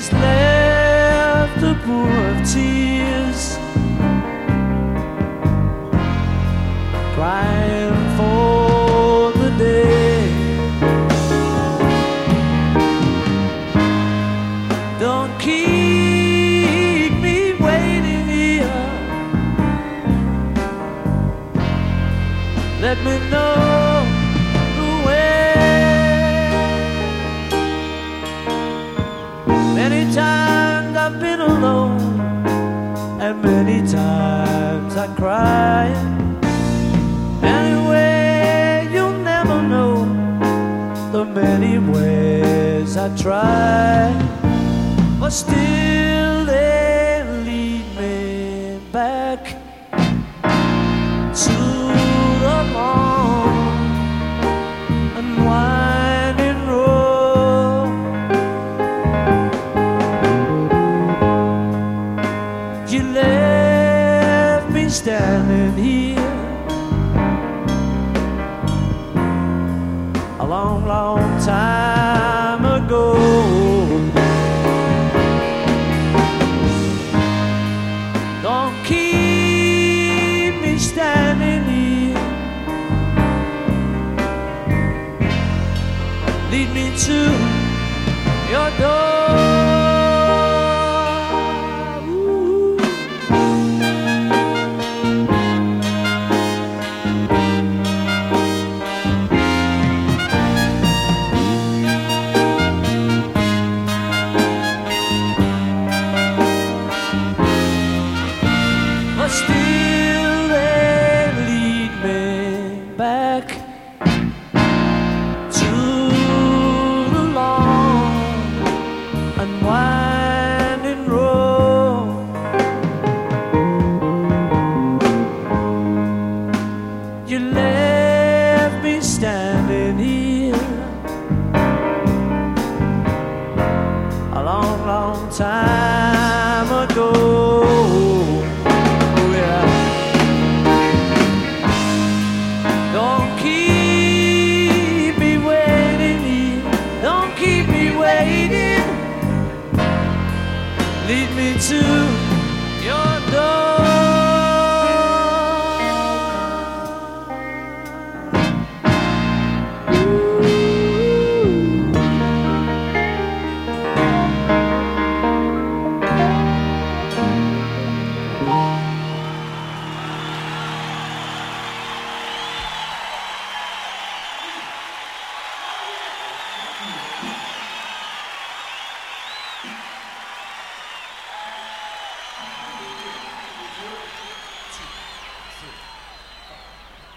just left a pool of tears, crying for the day. Don't keep me waiting here. Let me know the way. Many times I've been alone, and many times I cried. Anyway, you'll never know the many ways I tried, but still they lead me back to the long and winding road. You left me standing here a long, long time ago. Don't keep me standing here. Lead me to your door. Ooh. But still they lead me back to the long and winding road. You left me standing here a long, long time ago. Don't keep me waiting here. Don't keep me waiting. Lead me to